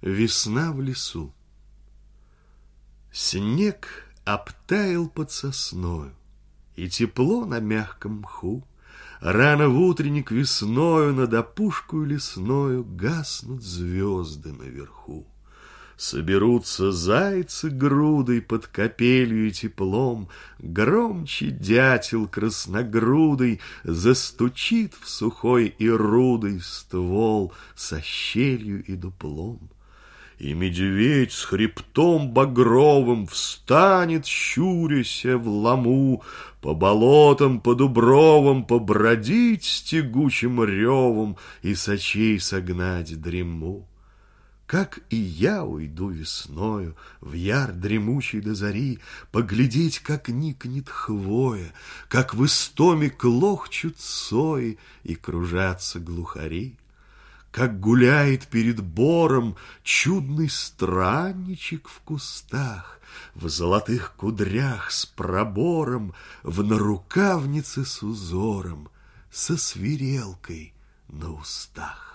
Весна в лесу. Снег обтаял под сосною, и тепло на мягком мху. Рано в утренник весною над опушкою лесною гаснут звезды наверху. Соберутся зайцы грудой под капелью и теплом, громче дятел красногрудый застучит в сухой и рудый ствол со щелью и дуплом. И медведь с хребтом багровым встанет, щуряся в лому, по болотам, по дубровам побродить с тягучим ревом и с очей согнать дрему. Как и я уйду весною в яр дремучей до зари, поглядеть, как никнет хвоя, как в истоме клохчут сои и кружатся глухари. Как гуляет перед бором чудный странничек в кустах, в золотых кудрях с пробором, в нарукавнице с узором, со свирелкой на устах.